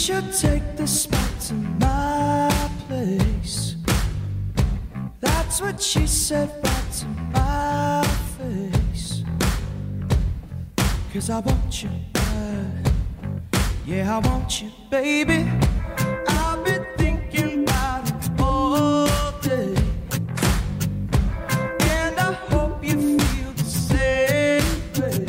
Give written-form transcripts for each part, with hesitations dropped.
should take this back to my place. That's what she said right to my face. 'Cause I want you back. Yeah, I want you, baby. I've been thinking about it all day, and I hope you feel the same way.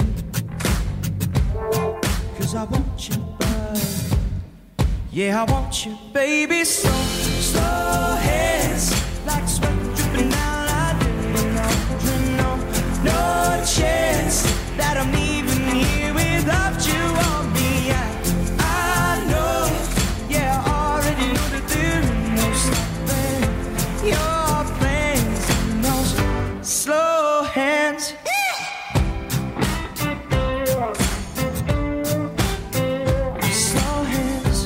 'Cause I want you back. Yeah, I want you, baby. So slow hands, like sweat dripping down. I didn't know, no chance that I'm leaving here without you on me. I know, yeah, I already know that there ain't no stopping your plans and those slow hands. Slow hands.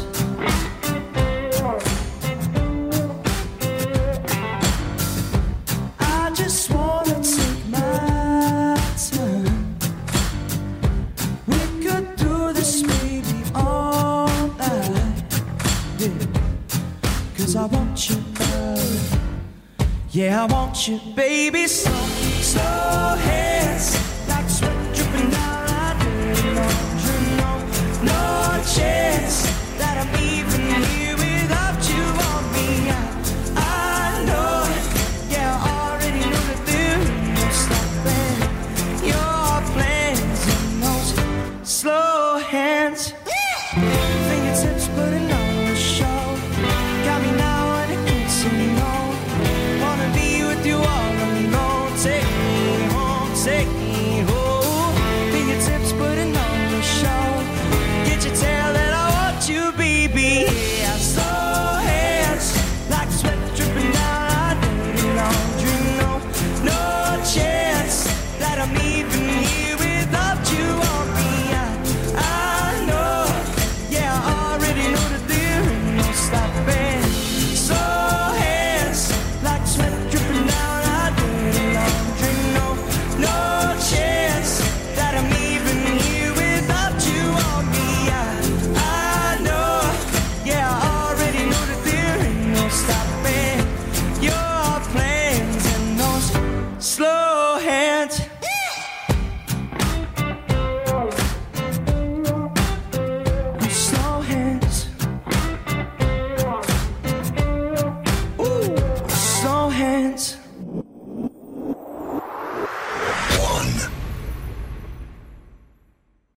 I just wanna take my time. We could do this baby all night. Yeah. 'Cause I want you back. Yeah, I want you, baby. So slow hands, like sweat dripping down. I didn't know, no chance that I'm leaving here without you on me. I know, yeah, I already know that there ain't no stopping your plans and those slow hands.